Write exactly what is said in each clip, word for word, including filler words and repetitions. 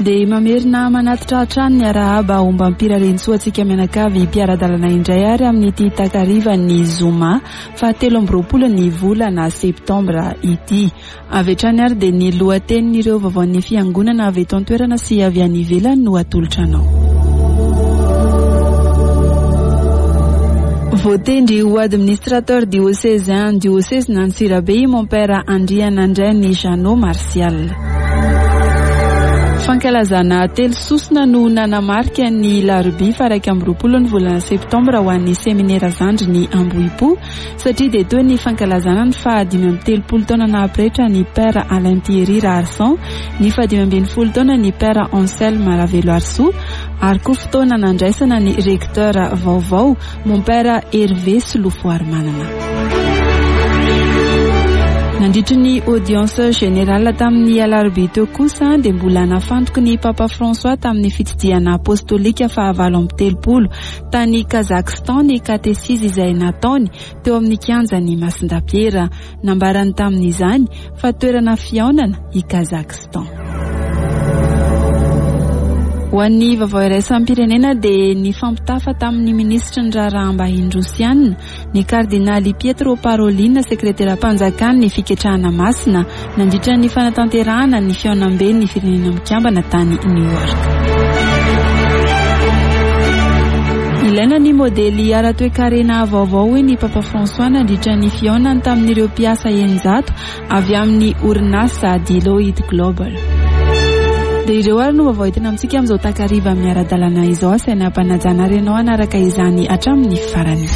dia mamerina manatitra hatrany ny arahaba omba mipirarensoa antsika mianakavy mpiara-dalana indray ary amin'ity takariva ny zoma fahatelo amby roapolo ny volana septambra ity. Avy hatrany ary dia ny lohatenin'ireo vaovaon'ny fiangonana avy eto an-toerana sy avy any ivelany no atolotra anao. Voatendry ho administrateur diocésain diocèse n'Antsirabe mon père Andrianandreny Jeannot Martial. Fankalazana telo sosona no nanamarika ny larobia faraika amby roapolo ny volana septambra ho an'ny seminera zandry ny Ambohipo satria dia toy ny fankalazana ny fahadimy amby telopolo taona nahaprehitra ny père Alain Thierry Rarson, ny fahadimy ambin'ny folo taona ny père Anselme Ravelo Arsoux ary koa fotoana nandraisana ny recteur vaovao mon père Hervé Silofoary Manana. Nandritry ny audience générale tamin'ny alarobia teo kosa dia mbola nafantoky ny Papa François tamin'ny fitsidihana apostolika fahavalo amby telopolo tany Kazakhstan ny katesisy izay nataony teo amin'ny kianjany Masindapiera, nambarany tamin'izany fa toerana fihaonana i Kazakhstan. Ho an'ny vaovao iraisam-pirenena dia ny fampitafa tamin'ny ministra ny raharaham-bahiny Rosianina, ny kardinaly Pietro Parolin, sekretera-panjakana ny fiketrahana masina nandritra ny fanatanterahana ny fihaonam-ben'ny ny firenena mikambana tany New York. Ilaina ny modely ara-toekarena vaovao ny Papa François nandritra ny fihaonany tamin'ireo mpiasa eninjato avy amin'ny orinasa Deloitte Global. Dia ireo ary no vaovao tena amintsika amin'izao takariva amin'ny ara-dalàna izao, asaina ampanajana renao anaraka izany hatramin'ny farany.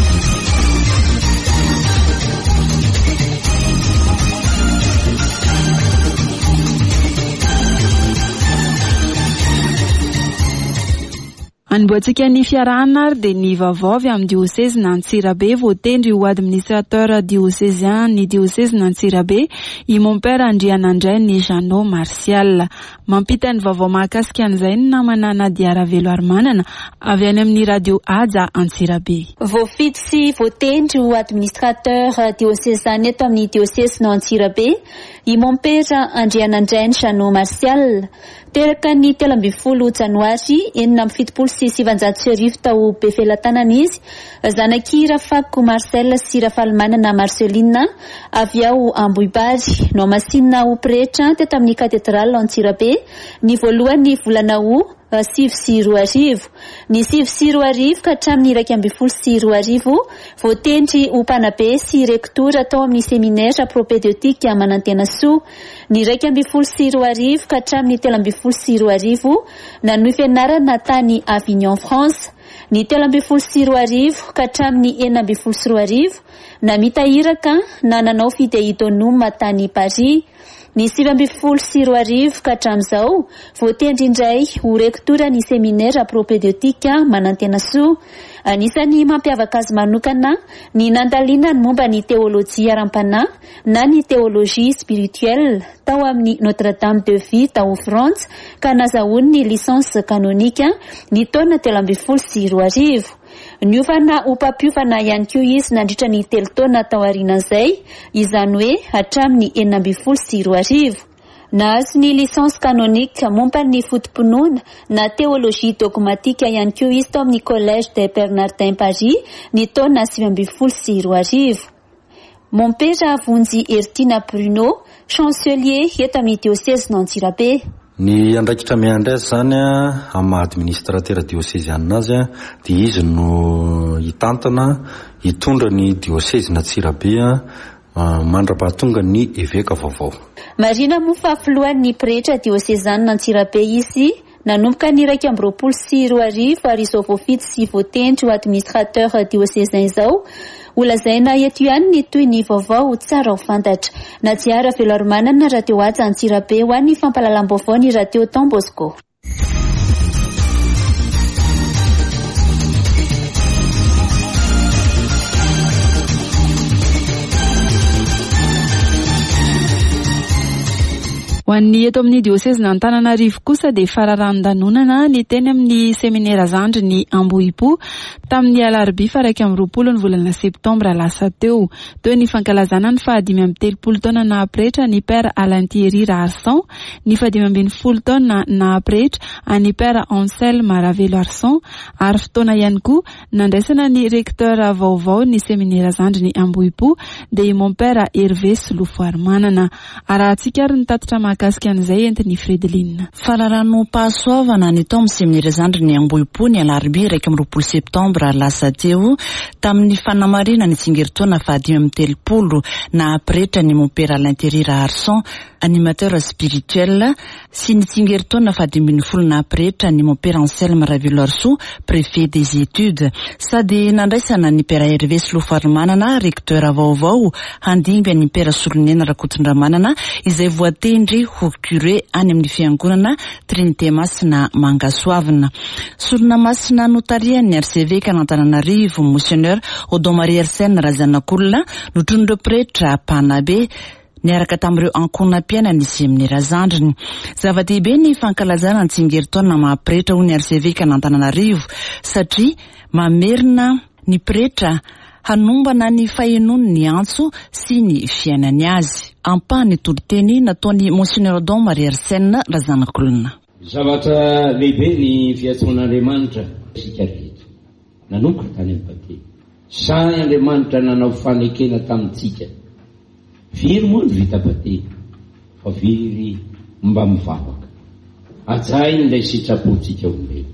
Anboatsika ny fiarahana ary dia ny vaovao avy amin'ny diocèse n'Antsirabe voatendry ho administrateur diocésain ny diocèse n'Antsirabe i mon père Andrianandreny Jeannot Martial. Mampita ny vaovao mahakasika an'izay ny namana Nadia Ravelo Ary Manana avy any amin'ny radio Haja Antsirabe. Voafidy sy voatendry ho administrateur diocésain eto amin'ny diocèse n'Antsirabe i mon père Andrianandreny Jeannot Martial. Teraka ny telo amby folo janoary enina amby fitopolo sy sivanjato sy arivo tao Befelatanana izy, zanaky Rafako Marcel sy Rafalimanana Marcelina avy ao Ambohibary no masinina ho pretra teto amin'ny katedraly Antsirabe ny voalohany volana ho sivy sy roa arivo. Ny sivy sy roa arivo ka hatramin'ny iraika amby folo sy roa arivo voatendry ho mpanabe sy rektora tao amin'ny seminaire propédeutique Manantenasoa. Ny iraika amby folo sy roa arivo ka hatramin'ny telo amby folo sy roa arivo nanohy fianarana tany Avignon France. Ny telo amby folo sy roa arivo ka hatramin'ny enina amby folo sy roa arivo namita iraka na nanao fidéidonome tany Paris. Ny sivy amby folo sy roa arivo ka hatramin'izao voatendry indray ho rektora ny seminaire propédeutique Manantenasoa. Anisany mampiavaka azy manokana ny nandaliana ny momba ny théologie aram-panahy na ny théologie spirituelle tao amin'ny Notre-Dame de Vie tao France ka nazahoany ny licence canonique ny taona telo amby folo sy roa arivo. Niovana ho mpampiofana ihany koa izy nandritra ny telo taona tao aorianan'izay, izany hoe hatramin'ny enina amby folo sy roa arivo. Nahazo ny licence canonique momba ny fotom-pinoana na théologie dogmatique ihany koa izy tao amin'ny collège de Bernardin Paris ny taona sivy amby folo sy roa arivo. Mon père Vonjy Ertina Bruno, chancelier eto amin'ny diocèse n'Antsirabe. Ny andraikitra miandraizy zany a amin'ny administrateur diocésianina azy a dia izy no hitantana hitondra ny diocèse n'Antsirabe mandra-pahatonga ny évêque vaovao. Marina moa fa filohan'ny pretra diocésaine n'Antsirabe izy nanomboka ny iraika amby roapolo sy roa arivo ary izao voafidy sy voatendry ho administrateur diocésain izao ho lazaina eto ihany ny toy ny vaovao tsara ho fantatra. Nadia Ravelo Ary Manana, radio Haja Antsirabe ho an'ny fampalalam-baovao ny radio Don Bosco. Ho an'ny eto amin'ny diosezina Antananarivo kosa dia fararan-danonana ny teny amin'ny seminera Zandry ny Ambohipo tamin'ny alarobia faha iraika amby roapolo ny volana septambra lasa teo. Teo ny fankalazana ny fahadimy amby telopolo taona nahapretra ny père Alain Thierry Arsan, ny fahadimy ambin'ny folo taona nahapretra any père Anselme Maravelo Arsan, ary fotoana ihany koa nandraisana ny recteur vaovao ny seminera Zandry ny Ambohipo dia mon père Hervé Solofo Armanana. Arahantsika ary ny tatitra mahakasika an'izay entiny Fredeline. Fararano pahasoavana ny tao amin'ny seminera Zandry ny Ambohipo ny alarobia iraika amby roapolo septambra lasa teo tamin'ny fanamarina ny tsingeritoana fahadimy amby telopolo nahapretra ny mon père Alain Thierry Arsan, animateur spirituel, sy ny tsingeritoana fahadimy amby folo nahapretra ny mon père Anselme Maravelo Arsan, préfet des études, sady nandraisana ny père Hervé Solofo Armanana, recteur vaovao, handimby ny père Solonena Rakotondramanana izay voatendry ho curé any amin'ny fiangonana Trinité Masina Mangasoavana. Solona Masina notarian'ny arcevêque an'Antananarivo Monseigneur Odomari Arsène Razanakolona notrondro pretra Panabe niaraka tamin'ireo ankonam-piaina ny seminera Zandry. Zava-dehibe ny fankalazana ny tsingeritoana mahapretra ho ny arcevêque an'Antananarivo satria mamerina ny pretra hanombana ny fahenony ny antso sy ny fiainany azy. Ampahany toloteny nataony Monseigneur Odomari Arsène Razanakolona. Zavatra lehibe ny fiatsoan'Andriamanitra sika rehetra. Nanomboka tany amin'ny papier. Sahy Andriamanitra nanao fanekena tamintsika. Firy moa ny vita papier, fa firy mba mivavaka. Ajainy ilay sitrapontsika olombelona.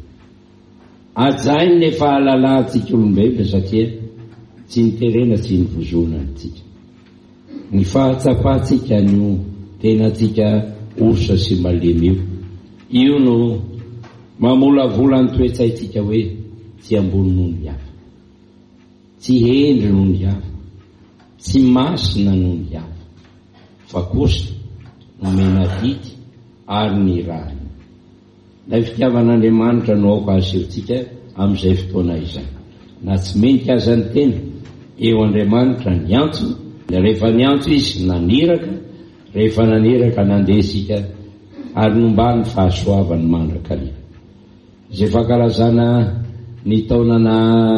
Ajainy ilay fahalalantsika olombelona satria tsy niterena tsy nivozona antsika. Ny fahatsapantsika no tenatsika orsa sy malemy io. Io no mamolavola ny toetsaitsika hoe tsy ambony noho ny hafa, tsy hendry noho ny hafa, tsy masina noho ny hafa, fa kosa nomena didy ary ny rahany. Ilay fitiavan'Andriamanitra no aoka asehontsika amin'izay fotoana izay. Na tsy menika aza ny tena, eo Andriamanitra ny antso, rehefa ny antso izy naniraka, rehefa naniraka nandesika ary nomba ny fahasoavany mandrakariva. Izay fankalazana ny taonana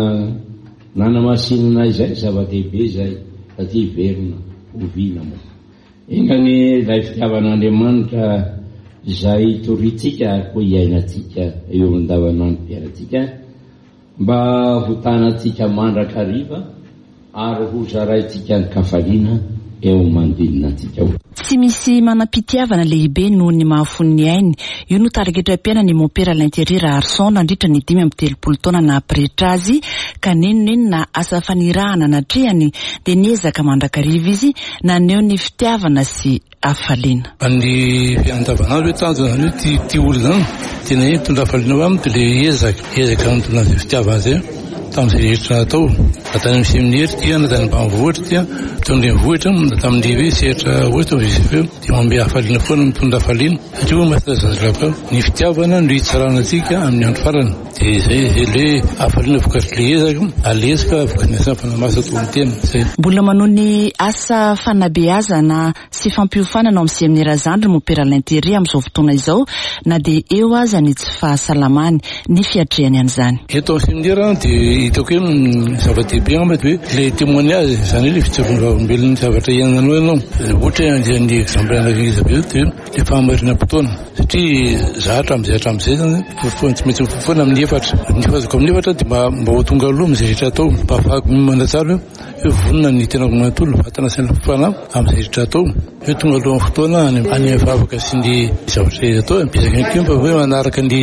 nanamasinana izay zava-dehibe izay satria verina oviana moa. Engany ilay fitiavan'Andriamanitra izay toritsika ary koa iainantsika eo amin'ny davanandrom-piainantsika mba hotanantsika mandrakariva ary ho zaraintsika ny kafaliana eo mandinina antsika. Tsy misy manam-pitiavana lehibe noho ny mahafony ny ainy. Io no taragetra-piaina ny mon père Alain Thierry Arsan nandritra ny dimy amby telopolo taona nahapretra azy ka nenoneny na asa fanirahana natrehany dia niezaka mandrakariva izy naneo ny fitiavana sy hafaliana. Ny fiandavanandro hoe tanjo zany hoe ty ty olo zany tena hoe tondra hafaliana ho aminy dia le ezaka ezaka nitondra izay fitiavana zay tamin'izay rehetra natao. Natany amin'ny seminera tia, natany ambanivohitra tia, mitondra vohitra, tamin'ny hoe sehatra ohatra visifeo dia mambe hafaliana foana mitondra hafaliana satria hoe mahitazazaraka ny fitiavana no hitsarana antsika amin'ny andro farany. Dia izay izay le hafaliana vokatry le ezaka alezaka vokatry asa fanamasa tontena zay. Mbola manao ny asa fanabeazana sy fampiofanana amin'ny seminera Zandry mon père Alain Thierry amin'izao fotoana izao na dia eo aza ny tsy fahasalamany ny fiatrehany an'izany. Eto amin'ny seminera dia hitako hoe zava-dehibe aminy hoe le témoignage zany hoe le fitsaboana ny zavatra iainanao ianao. Ohatra ny exemple an'Elisabeth dia le fahamarinam-potoana satria zahatra amin'izay hatramin'izay zany fofoana tsy maintsy mifofoana amin'ny efatra. Ny fazoko amin'ny efatra dia mba mba ho tonga aloha amin'izay rehetra atao mba ahafahako mandatsara hoe vonona ny tenako manontolo vatana saina fofana amin'izay rehetra atao hoe tonga aloha amin'ny fotoana any vavaka sy ny zavatra atao bizaka ny kimba hoe manaraka ny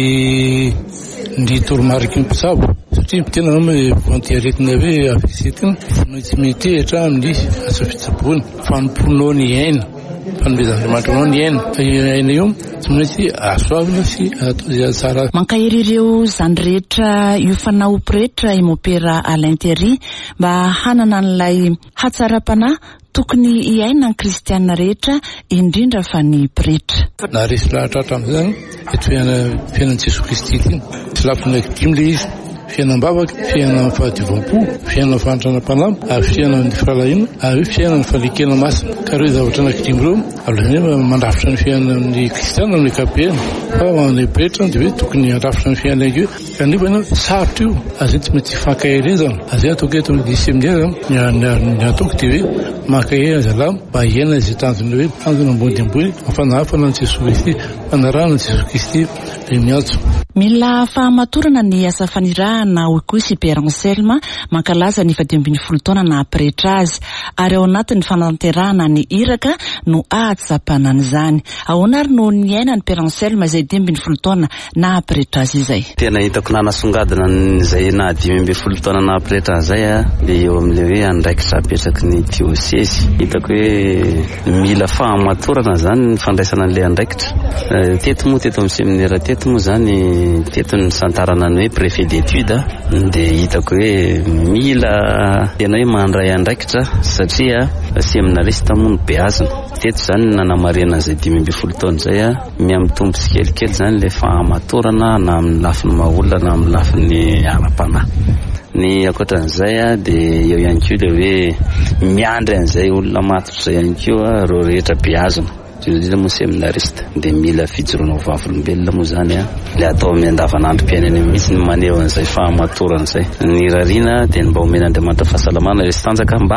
ny toromarika ny mpitsabo satria tena nao voantiaretina hoe afesetina tsy mety hatra amin'ny asa fitsaboana fanomponao ny aina fanomezan'Andriamanitra ny aina fa aina io tsy maintsy asoavina sy atao izay tsara. Mankahery ireo zany rehetra io fanao pretra i mon père Alain Thierry mba hanana an'ilay hatsara-panahy tokony iaina ny kristianina rehetra indrindra fa ny pretra. Na resy lahatra hatramin'izany eto fiainan'i Jesosy Kristy ity tsy lafiny dimy le izy fiainam-bavaka, fiainana fahadiovampo, fiainana fahantranam-panama, ary fiainana ny fahalahina, ary fiainana fahalekena masina. Ka ireo zavatra anankidimy ireo aleo mandrafitra ny fiainan'ny kristiana amin'ny ankapobeny. Fa ny pretra dia hoe tokony handrafitra ny fiainana io. Kanefa ianao sarotra io, azy tsy mety fankahirezana. Azy atoko eto amin'ny seminaire ny ataoko dia hoe makahe azalama mba hiaina izay tanjony hoe tanjona ambony dia ambony mafanahafana ny Jesosy Kristy, fanarahana ny Jesosy Kristy dia miantso. Mila fahamatorana ny asa fanirahana hoy koa sy Père Anselme mankalaza ny fadimy ambin'ny folo taona na pretra azy, ary ao anatin'ny fananterahana ny iraka no ahatsapana an'izany. Ahoana ary no niaina ny Père Anselme izay dimy ambin'ny folo taona na pretra azy izay? Tena hitako nanasongadina izay na dimy ambin'ny folo taona na pretra izay a, dia eo amin'ilay hoe andraikitra apetraky ny diosesy. Hitako hoe mila fahamatorana zany ny fandraisana an'ilay andraikitra. Teto moa teto amin'ny seminaire teto moa zany teto ny santarana ny hoe préfet d'étude, dia hitako hoe mila tena hoe mandray andraikitra satria seminarista moa no beazina. Teto zany nanamarena izay dimy ambin'ny folo taona izay a, miamitombo sy kelikely zany ilay fahamatorana na amin'ny lafiny maha-olona na amin'ny lafiny ara-panahy. Ny akoatran'izay a dia eo ihany koa ilay hoe miandry an'izay olona matotra izay ihany koa reo rehetra beazina. Dia moa seminarista dia mila fijoroana vavolombelona moa zany a, le atao amin'ny andavanandrom-piainana mihitsy ny maneho an'izay fahamatorana izay. Ny rariana dia mba omena Andriamanitra fahasalamana resy tanjaka mba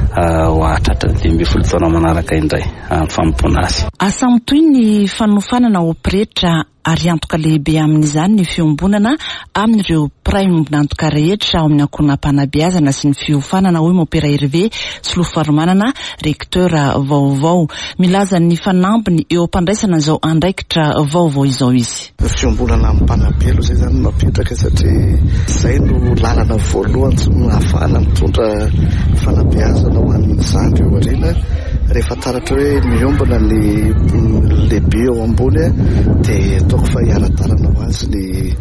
ho ahatratra dimy ambin'ny folo taona manaraka indray amin'ny fanompoana azy. Asa mitohy ny fanofanana ho pretra ary antoka lehibe amin'izany ny fiombonana amin'ireo pray mombonantoka rehetra ao amin'ny ankonam-panabeazana sy ny fiofanana hoy Mopera Hervé Solofaromanana recteur vaovao. Milaza ny fanambiny eo ampandraisana izao andraikitra vaovao izao izy. Fiombonana amin'ny mpanabelo izay zany mapetraka satria izay no lalana voalohany tsy ahafahana mitondra fanabeazana ho an'ny zandry eo aoriana. Rehefa taratra hoe miombona ny lehibe eo ambony dia ataoko fa hiaratarana ho azy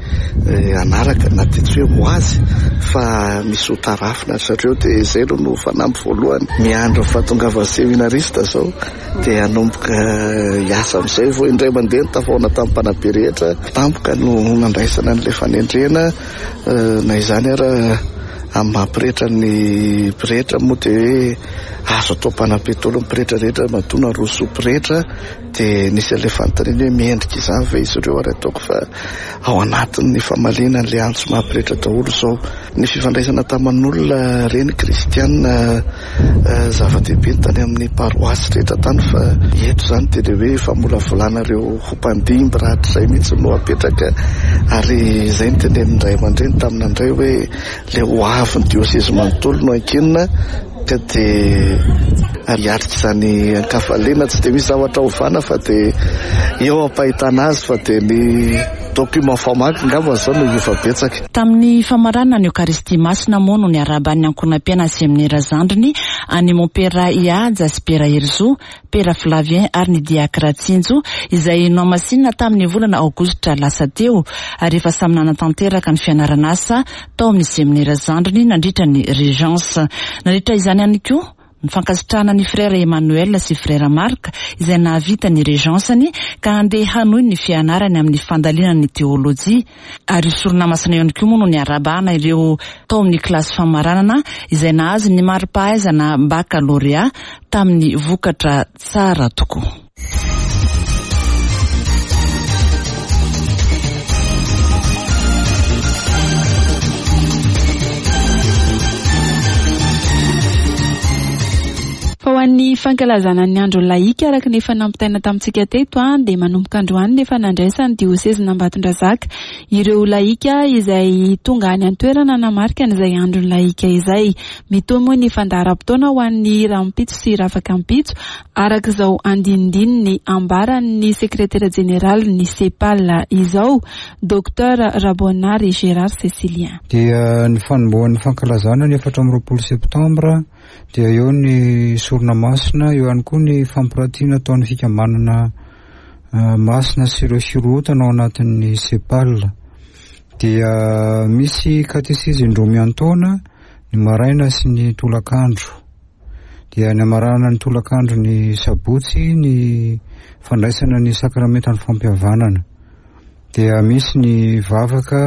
ny anaraka na dia tsy hoe ho azy fa misy ho tarafina satria dia izay no no fanamby voalohany. Miandro fahatongava seminarista zao dia hanomboka hiasa amin'izay vao indray mandeha ny tafaona tamin'ny mpanabe rehetra tampoka no nandraisana n'ilay fanendrena na izany ara amin'ny mahapretra ny pretra moa dia hoe azo atao mpanapetolo amin'ny pretra rehetra matona roso pretra dia nisy ilay fanontaniana hoe miendrika izany ve izy ireo ary ataoko fa ao anatin'ny famalena n'ilay antso mahapretra daholo izao ny fifandraisana taman'olona reny kristianina zava-dehibe ny tany amin'ny paroasy rehetra tany fa eto izany dia ilay hoe famolavolana ireo ho mpandimby rahatra izay mihitsy no apetraka ary izay ny tenenindray aman-dreny tamin'andray hoe ilay ho avy ny diosesy manontolo no ankinina ka dia hiatrika izany ankafalena tsy dia misy zavatra ovana fa dia eo ampahitana azy fa dia ny document famaky ngamba zao no efa betsaka. Tamin'ny famarana ny Eucharistie masina moa no niaraban'ny ankonam-piaina seminaire Zandriny any Mopera Ihaja sy Pera Herzo, Pera Flavien ary ny diakra Tsinjo izay nohamasinina tamin'ny volana aogositra lasa teo ary efa samy nanatanteraka ny fianarana asa tao amin'ny seminaire Zandriny nandritra ny Régence. Nandritra izany ihany koa ny fankasitrahana ny frère Emmanuel sy frère Marc izay nahavita ny Régence-ny ka handeha hanohy ny fianarany amin'ny fandalinana ny teolojia ary sorona masina ihany koa moa no niarabana ireo tao amin'ny kilasy famaranana izay nahazo ny mari-pahaizana baccalauréat tamin'ny vokatra tsara tokoa. Fa ho an'ny fankalazana ny andro laika araka ny efa nampitaina tamintsika teto dia manomboka androany ny efa nandraisany diosesy n'Ambatondrazaka ireo laika izay tonga any an-toerana namarika an'izay andro laika izay. Mitohy moa ny fandaharam-potoana ho an'ny rahampitso sy rafakampitso araka izao andinindiny ny ambaran'ny sekretera jeneral ny sepal izao docteur Rabonary Gérard Cécilien. Dia ny fanombohan'ny fankalazana ny efatra amby roapolo septambra dia eo ny sorona masina, eo ihany koa ny fampiratiana ataon'ny fikambanana masina sy ireo firohotana ao anatin'ny sepal. Dia misy katesizy indroa miantoana ny maraina sy ny tolakandro. Dia ny amarana ny tolakandro ny sabotsy ny fandraisana ny sakramentan'ny fampihavanana. Dia misy ny vavaka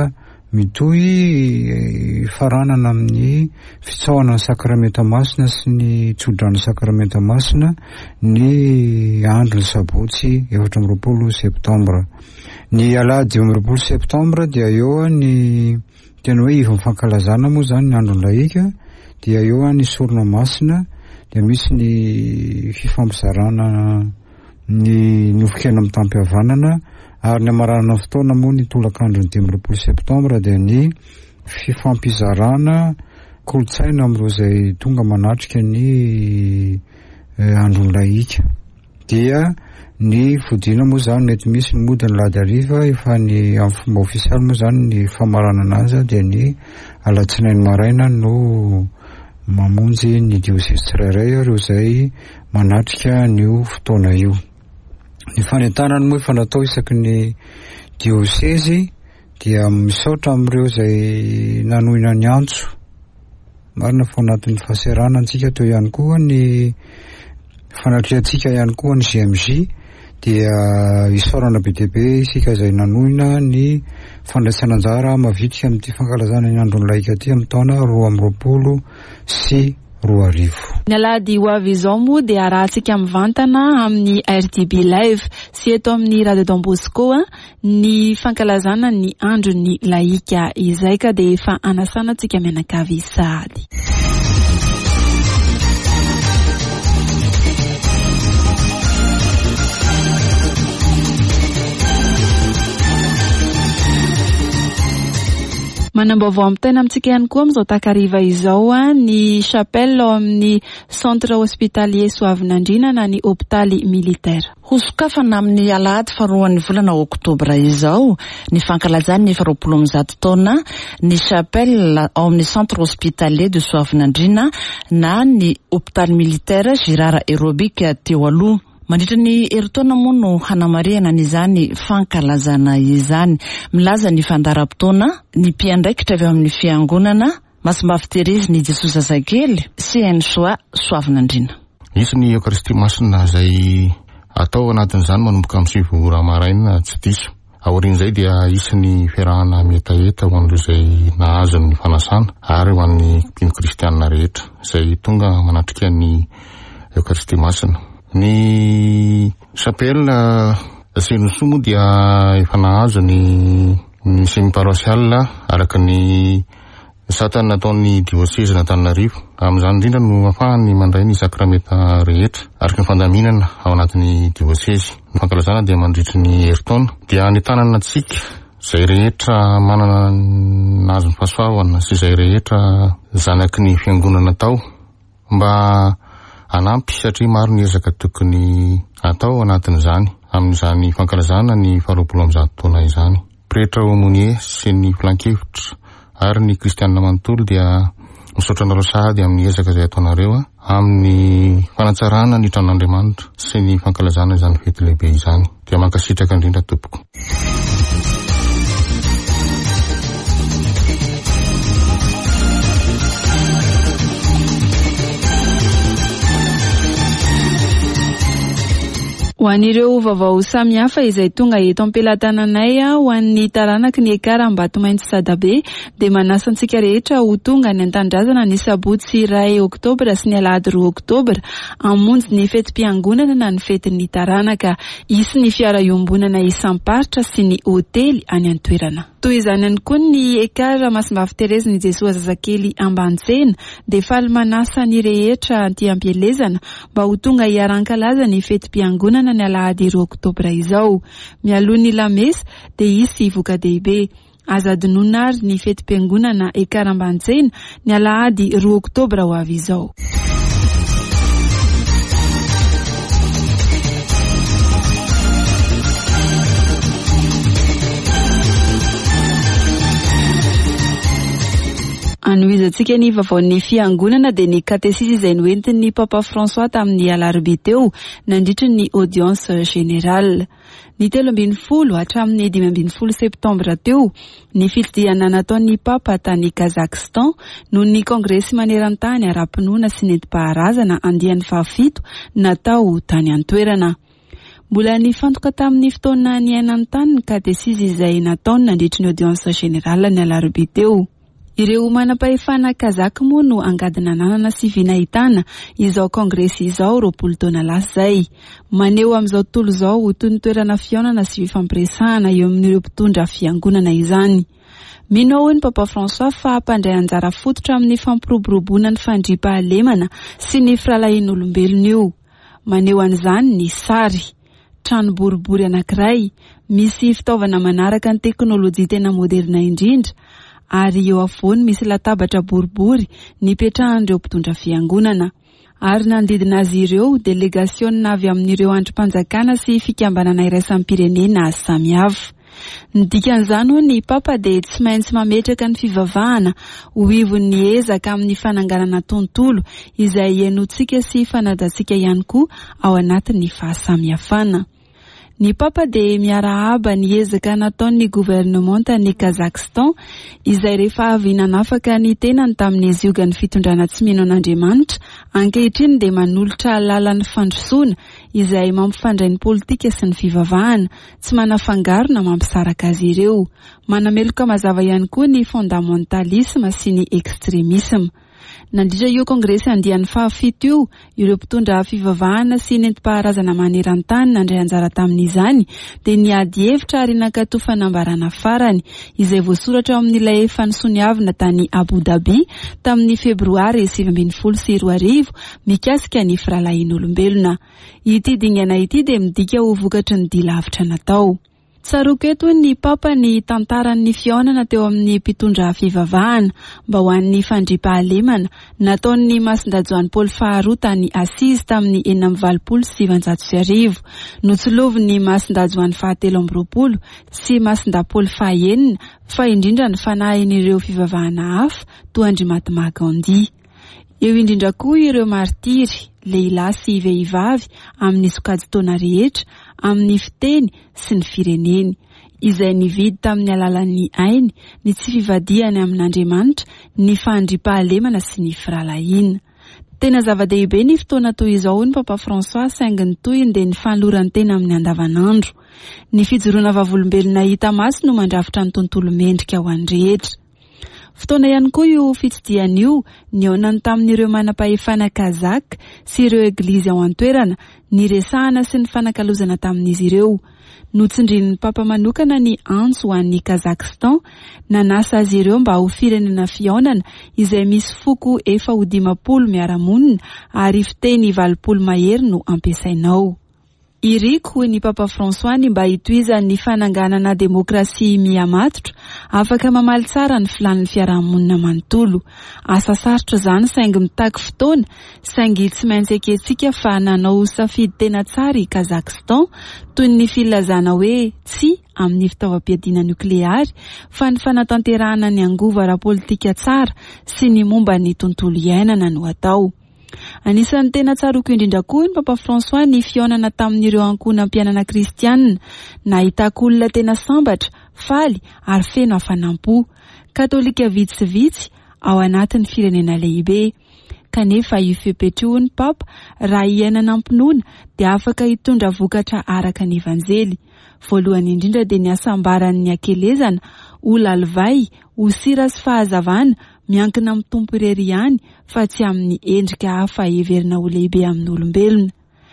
mitohy faranana amin'ny fitsaoana ny sakramenta masina sy ny tsodrany sakramenta masina ny andro ny sabotsy efatra amby roapolo septambra. Ny alahady dimy amby roapolo septambra dia eo ny tena hoe iva mifankalazana moa zany ny andro ny laika, dia eo ny sorona masina, dia misy ny fifampizarana ny nofokena amin'ny tampihavanana, ary ny amarana fotoana moa ny tolakandro ny dimy amby roapolo septambra dia ny fifampizarana kolotsaina amin'ireo izay tonga manatrika ny andro ny laika. Dia ny fodiana moa zany mety misy ny mody ny lady ariva, efa ny amin'ny fomba ofisialy moa zany ny famarana anazy dia ny alatsinainy maraina no mamonjy ny diosesy tsirairay ireo izay manatrika n'io fotoana io. Ny fanentanany moa efa natao isaky ny diosesy dia misaotra amin'ireo izay nanohina ny antso, marina fa anatin'ny fahaseranantsika teo ihany koa ny fanatrehantsika ihany koa ny G M J, dia isaorana be dia be isika izay nanohina ny fandraisana anjara mavitrika amin'ity fankalazana ny andro ny laika ty amin'ny taona roa amby roapolo sy roa arivo. Ny alahady ho avy izao moa dia arahantsika mivantana amin'ny R T B live sy eto amin'ny Radio Don Bosco ny fankalazana ny andro ny laika izay ka dia efa anasana tsika mianakavy sady. Manambavao amin'ny tena amintsika ihany koa amin'izao takariva izao ny chapelle ao amin'ny centre hospitalier Soavinandriana na ny hôpitaly militaire. Hosokafana amin'ny alahady faharoan'ny volana oktobra izao ny fankalazany ny faharoapolo amby zato taona ny chapelle ao amin'ny centre hospitalier de Soavinandriana na ny hôpitaly militaire Girard Aérobika teo aloha. Mandritra ny eritaona moa no hanamariana n'izany fankalazana izany. Milaza ny fandaram-potoana ny mpiandraikitra avy amin'ny fiangonana Masimbavy Terezy ny Jesosy Zazakely C N S O A Soavinandriana. Misy ny Eucharistie masina izay atao anatin'izany manomboka amin'ny sivy ora maraina tsy diso. Aorian'izay dia isan'ny fiarahana metaeta ho an'ireo izay nahazo ny fanasana ary ho an'ny mpino kristianina rehetra izay tonga manatrika ny Eucharistie masina. Ny chapelle Senoso moa dia efa nahazo ny ny semi-paroisial araka ny satana nataon'ny diocèse n'Antananarivo. Amin'izany indrindra no ahafahany mandray ny sakramenta rehetra araka ny fandaminana ao anatin'ny diocèse. Ny fankalazana dia mandritry ny eritaona dia ny tanana antsika izay rehetra manana nahazo ny fahasoavana sy izay rehetra zanaky ny fiangonana tao mba anampy satria maro ny ezaka tokony atao anatin'izany amin'izany fankalazana ny faharoapolo amby zato taona izany. Pretra Aumônier sy ny filan-kevitra ary ny kristianina manontolo dia misaotra anareo sahady amin'ny ezaka izay ataonareo amin'ny fanatsarana ny tranon'Andriamanitra sy ny fankalazana izany fety lehibe izany. Dia mankasitraka indrindra tompoko. Ho an'ireo vaovao samihafa izay tonga eto am-pelatananay ho an'ny taranaky ny ekara Ambatomaiky Sadabe dia manasa antsika rehetra ho tonga ny an-tanindrazana ny sabotsy iray oktobra sy ny alahady roa oktobra hamonjy ny fetim-piangonana na ny fetin'ny taranaka, isy ny fiara iombonana isam-paritra sy ny hôtely any an-toerana. Toy izany ihany koa ny ekara Masimbavy Terezy ny Jesosy Zazakely Ambansena dia faly manasa ny rehetra anty ampielezana mba ho tonga hiaran-kalaza ny fetim-piangonana ny alahady roa oktobra izao. Mialoha ny lamesa dia isy voka-dehibe azadinona ary ny fetim-piangonana ekara Ambansena ny alahady roa oktobra ho avy izao. Anohizantsika ny vaovaon'ny fiangonana dia ny katesisy izay noentin'ny Papa François tamin'ny alarobia teo nandritra ny audience générale. Ny telo ambin'ny folo hatramin'ny dimy ambin'ny folo septambra teo ny fitsidihana nataon'ny Papa tany Kazakhstan noho ny kongresy maneran-tany ara-pinoana sy nentim-paharazana andian'ny fahafito natao tany an-toerana. Mbola nifantoka tamin'ny fotoana niainany tany ny kadesizy izay nataony nandritry ny audience générale ny alarobia teo. Ireo manam-pahefana kazaka moa no angadina nanana sy vinahitana izao kongresy izao roapolo taona lasa zay. Maneho amin'izao tontolo izao toy ny toerana fihaonana sy fifampiresahana eo amin'ireo mpitondra fiangonana izany. Mino ao ny Papa François fa hampandray anjara fototra amin'ny fampiroboroboana ny fandriam-pahalemana sy ny firalahin'olombelona io. Maneho an'izany ny sary, trano boribory anankiray, misy fitaovana manaraka ny teknôlôjia tena moderna indrindra, ary eo afovoany misy latabatra boribory nipetrahan'ireo mpitondra fiangonana. Ary nandidina azy ireo delegasiona avy amin'ireo andrim-panjakana sy fikambanana iraisam-pirenena samihafa. Ny dikan'izany hoy ny Papa dia tsy maintsy mametraka ny fivavahana ho ivon'ny ezaka amin'ny fananganana tontolo izay ihainoantsika sy fanadantsika ihany koa ao anatin'ny fahasamihafana. Ny Papa dia miarahaba ny ezaka nataon'ny gouvernementany Kazakhstan izay rehefa avy nanafaka ny tenany tamin'ny ziogan'ny fitondrana tsy mino an'Andriamanitra, ankehitriny dia manolotra lalan'ny fandrosoana izay mampifandray ny politika sy ny fivavahana, tsy manafangaro na mampisaraka azy ireo. Manameloka mazava ihany koa ny fondamentalisme sy ny extremisme. Nandritra io kongresy andian'ny fahafito io, ireo mpitondra fivavahana sy nentim-paharazana maneran-tany nandray anjara tamin'izany dia niady hevitra ary nankato fanambarana farany izay voasoratra amin'ilay efa nisoniavina tany Abu Dhabi tamin'ny febroary sivy ambin'ny folo sy roa arivo mikasika ny firalahin'olombelona. Ity dingana ity dia midika ho vokatry ny dia lavitra natao. Tsaroako eto ny Papa ny tantaran'ny fihaonana teo amin'ny mpitondra fivavahana mba ho an'ny fandriam-pahalemana nataon'ny masindajoany Paoly faharoa tany Asizy tamin'ny enina amby valopolo sy sivanjato sy arivo, notsolovin'ny masindajoany fahatelo amby roapolo sy masinda Paoly fahaenina fa indrindra ny fanahin'ireo fivavahana hafa toa Andry Mahatma Gandhi. Eo indrindra koa ireo martiry, lehilahy sy vehivavy amin'ny sokajy taona rehetra, amin'ny fiteny sy ny fireneny, izay nividy tamin'ny alalan'ny ainy, ny tsy fivadiany amin'Andriamanitra, ny fandriam-pahalemana sy ny firalahiana. Tena zava-dehibe ny fotoana toy izao ny Papa François saingy ny toyiny dia ny fanolorany tena amin'ny andavanandro. Ny fijoroana vavolombelona hita maso no mandrafitra ny tontolo mendrika ho an'ny rehetra. Fotoana ihany koa io fitsidiana io nihaonany tamin'ireo manam-pahefana kazaka sy ireo eglizy ao an-toerana, ny resahana sy ny fanakalozana tamin'izy ireo. Notsindrin'ny Papa manokana ny antso ho an'ny Kazakhstan, nanasa azy ireo mba ho firenena fihaonana izay misy foko efa ho dimapolo miara-monina ary fiteny valopolo mahery no ampiasainao. Iriko hoy ny Papa François ny mba hitohizan'ny fananganana demokrasia mihamatotra, afaka mamaly tsara ny filan'ny fiarahamonina manontolo. Asa sarotra izany saingy mitaky fotoana, saingy tsy maintsy eketsika fa nanao safidy tena tsara i Kazakhstan toy ny filazana hoe tsy amin'ny fitaovam-piadiana nukleary fa ny fanatanterahana ny angova ara-politika tsara sy ny momba ny tontolo iainana no atao. Anisan'ny tena tsaroako indrindra koa ny Papa François ny fihaonana tamin'ireo ankonam-pianana kristianina, nahitako olona tena sambatra, faly ary feno hafanampo, katolika vitsivitsy ao anatin'ny firenena lehibe. Kanefa io fepetrio ny Papa raha iainana ampinoana dia afaka hitondra vokatra araka ny evanjely. Voalohany indrindra dia ny asambaran'ny ankelezana, ho lalivay, ho sira sy fahazavana, miankina amin'ny tompo irery ihany fa tsy amin'ny endrika hafa heverina ho lehibe amin'ny olombelona.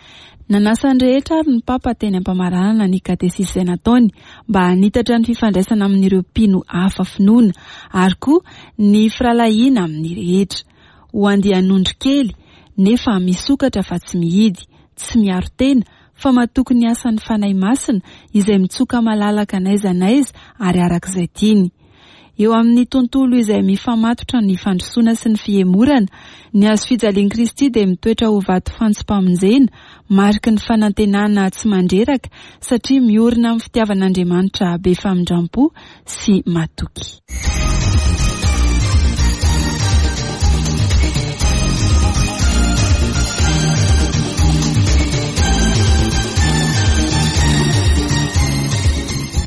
Nanasa ny rehetra ary ny Papa teny ampamaranana ny katesisy izay nataony mba hanitatra ny fifandraisana amin'ireo mpino hafa finoana ary koa ny firalahiana amin'ny rehetra. Ho andihan'ondry kely nefa misokatra fa tsy mihidy, tsy miaro tena fa matoky ny asan'ny fanahy masina izay mitsoka malalaka n'aiza n'aiza ary arak'izay tiany. Eo amin'ny tontolo izay mifamatotra ny fandrosoana sy ny fihemorana, ny azo fijalian'i Kristy dia mitoetra ho vato fantsim-pamonjena, mariky ny fanantenana tsy mandreraka satria miorina amin'ny fitiavan'Andriamanitra be famindrampo sy matoky.